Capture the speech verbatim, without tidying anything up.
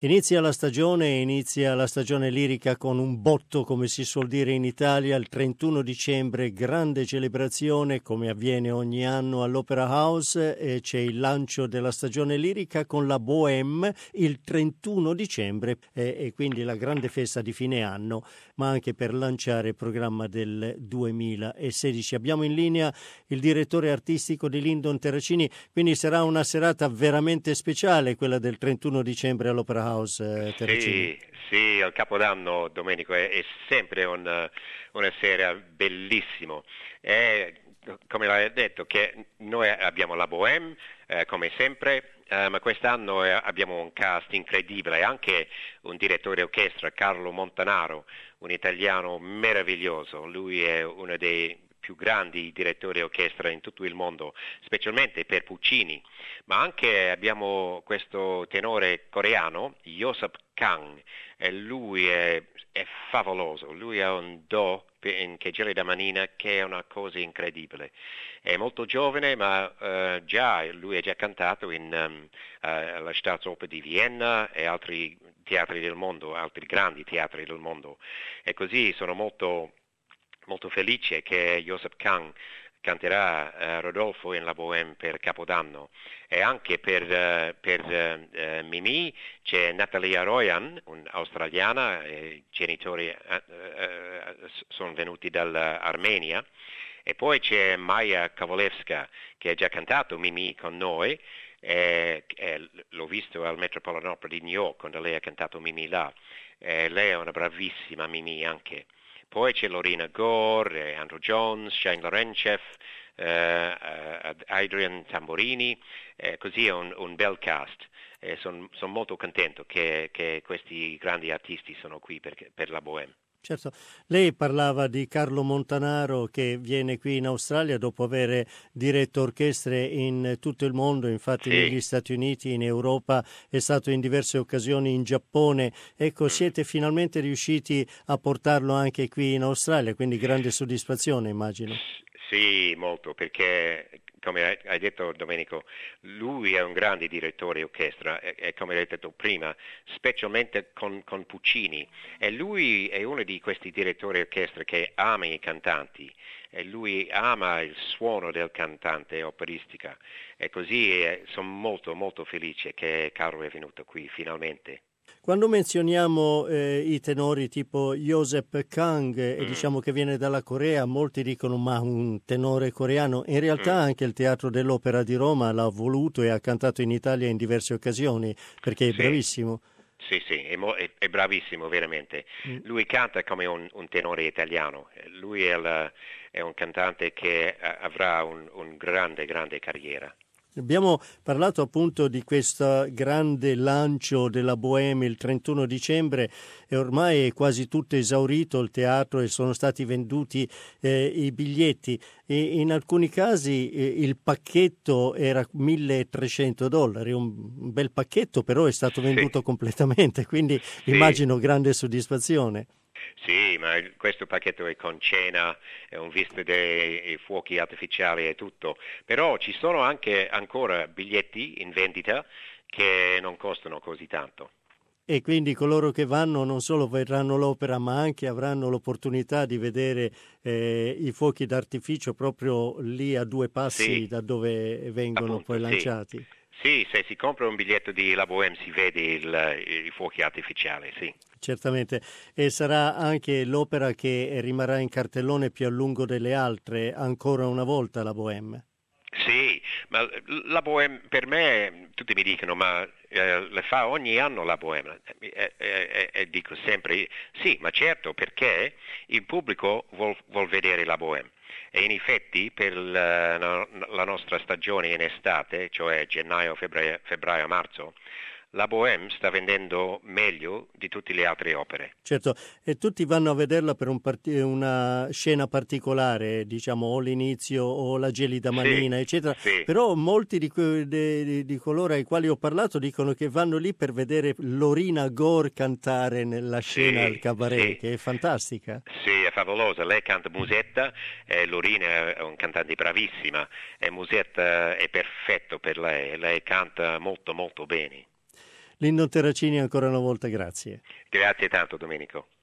Inizia la stagione, inizia la stagione lirica con un botto, come si suol dire in Italia, il trentuno dicembre, grande celebrazione, come avviene ogni anno all'Opera House, e c'è il lancio della stagione lirica con la Bohème il trentuno dicembre, e, e quindi la grande festa di fine anno, ma anche per lanciare il programma del duemilasedici. Abbiamo in linea il direttore artistico di Lyndon Terracini, quindi sarà una serata veramente speciale quella del trentuno dicembre all'Opera House. House, eh, sì, sì, il Capodanno, Domenico, è, è sempre un, una sera bellissimo. È, come l'hai detto, che noi abbiamo la Bohème, eh, come sempre, eh, ma quest'anno eh, abbiamo un cast incredibile, anche un direttore orchestra, Carlo Montanaro, un italiano meraviglioso. Lui è uno dei più grandi direttori orchestra in tutto il mondo, specialmente per Puccini, ma anche abbiamo questo tenore coreano, Joseph Kang, e lui è, è favoloso, lui ha un do in che gelida manina che è una cosa incredibile. È molto giovane, ma uh, già lui ha già cantato in um, uh, la Staatsoper di Vienna e altri teatri del mondo, altri grandi teatri del mondo, e così sono molto molto felice che Joseph Kang canterà uh, Rodolfo in La Bohème per Capodanno, e anche per, uh, per uh, Mimi c'è Natalia Royan, un'australiana, i genitori uh, uh, sono venuti dall'Armenia, e poi c'è Maya Kovalevska che ha già cantato Mimi con noi, e, e l'ho visto al Metropolitan Opera di New York quando lei ha cantato Mimi là, e lei è una bravissima Mimi anche. Poi c'è Lorena Gore, Andrew Jones, Shane Larenchev, eh, Adrian Tamborini, eh, così è un, un bel cast. Eh, Sono son molto contento che, che questi grandi artisti sono qui per, per la Bohème. Certo, lei parlava di Carlo Montanaro che viene qui in Australia dopo aver diretto orchestre in tutto il mondo, infatti sì. Negli Stati Uniti, in Europa, è stato in diverse occasioni in Giappone. Ecco, mm. siete finalmente riusciti a portarlo anche qui in Australia, quindi grande soddisfazione, immagino. Sì, molto, perché come hai detto Domenico, lui è un grande direttore orchestra e, e come hai detto prima, specialmente con, con Puccini, e lui è uno di questi direttori orchestra che ama i cantanti, e lui ama il suono del cantante operistica, e così eh, sono molto molto felice che Carlo è venuto qui finalmente. Quando menzioniamo eh, i tenori tipo Joseph Kang e mm. diciamo che viene dalla Corea, molti dicono ma un tenore coreano, in realtà mm. anche il Teatro dell'Opera di Roma l'ha voluto e ha cantato in Italia in diverse occasioni, perché è sì. bravissimo. Sì, sì, è, mo- è, è bravissimo veramente. Mm. Lui canta come un, un tenore italiano, lui è, la, è un cantante che avrà un, un grande, grande carriera. Abbiamo parlato appunto di questo grande lancio della Bohème il trentuno dicembre, e ormai è quasi tutto esaurito il teatro e sono stati venduti eh, i biglietti, e in alcuni casi eh, il pacchetto era milletrecento dollari, un, un bel pacchetto, però è stato venduto sì. completamente, quindi sì. immagino grande soddisfazione. Sì, ma questo pacchetto è con cena, è un visto dei fuochi artificiali e tutto, però ci sono anche ancora biglietti in vendita che non costano così tanto. E quindi coloro che vanno non solo vedranno l'opera, ma anche avranno l'opportunità di vedere eh, i fuochi d'artificio proprio lì a due passi sì. da dove vengono Appunto, poi lanciati. Sì. Sì, se si compra un biglietto di La Bohème si vede il, i fuochi artificiali, sì. Certamente, e sarà anche l'opera che rimarrà in cartellone più a lungo delle altre, ancora una volta La Bohème. Sì, ma La Bohème per me, tutti mi dicono, ma eh, le fa ogni anno La Bohème, e, e, e dico sempre, sì, ma certo, perché il pubblico vuol, vuol vedere La Bohème. E in effetti per la, la nostra stagione in estate, cioè gennaio, febbraio, febbraio, marzo, La Bohème sta vendendo meglio di tutte le altre opere. Certo, e tutti vanno a vederla per un part- una scena particolare, diciamo o l'inizio o la gelida manina, sì, eccetera, sì. Però molti di, que- di, di coloro ai quali ho parlato dicono che vanno lì per vedere Lorena Gore cantare nella scena sì, al cabaret, sì. che è fantastica. Sì, è favolosa, lei canta Musetta, e Lorena è un cantante bravissima, e Musetta è perfetto per lei, lei canta molto molto bene. Lindon Terracini, ancora una volta grazie. Grazie tanto Domenico.